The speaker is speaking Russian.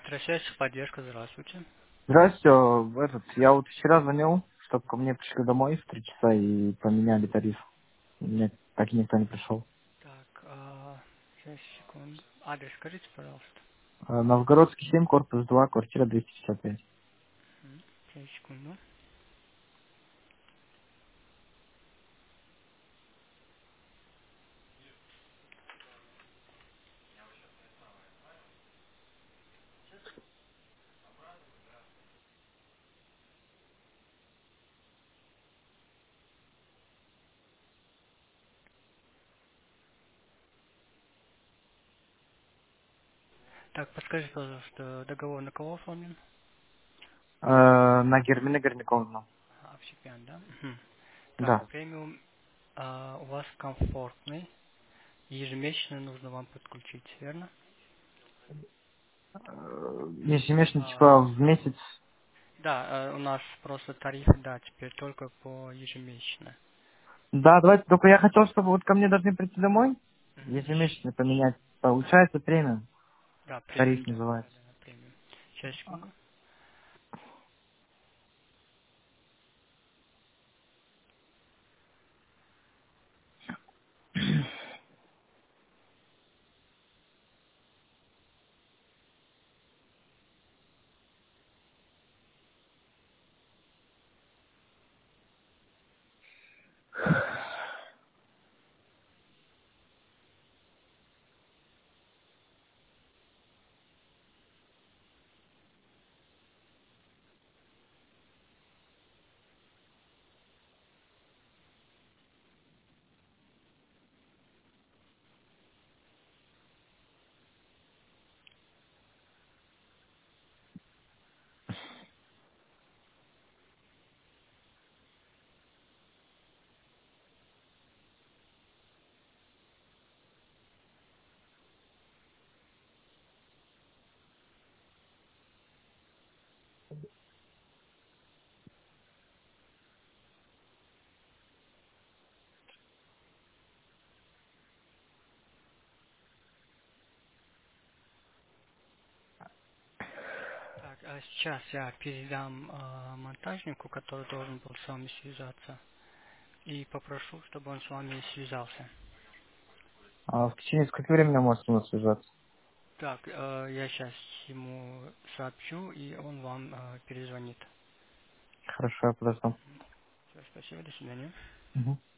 Электросвязь, поддержка, здравствуйте. Здрасте, я вот вчера звонил, чтобы ко мне пришли домой в 3 часа и поменяли тариф. Мне так и никто не пришел. Так, сейчас, секунду. Адрес скажите, пожалуйста. Новгородский 7, корпус 2, квартира 255. Сейчас, секунду. Так, подскажите, пожалуйста, договор на кого оформлен? На Гермина Горняковна. Общепян, да? Мгм. Так, Да. премиум у вас комфортный. Ежемесячно нужно вам подключить, верно? Ежемесячно, типа, А, в месяц. да, у нас просто тарифы, да, теперь только по ежемесячно. Да, давайте, только я хотел, чтобы вот ко мне должны прийти домой, Мгм. ежемесячно поменять. Получается премиум. Да, Тариф премиум, да, да, называется. да, премиум. Сейчас, секунду. Так, а сейчас я передам монтажнику, который должен был с вами связаться, и попрошу, чтобы он с вами связался. В течение скольки времени может с ним связаться? Так, я сейчас ему сообщу, и он вам перезвонит. Хорошо, я подожду. Все, спасибо, до свидания. Мгм.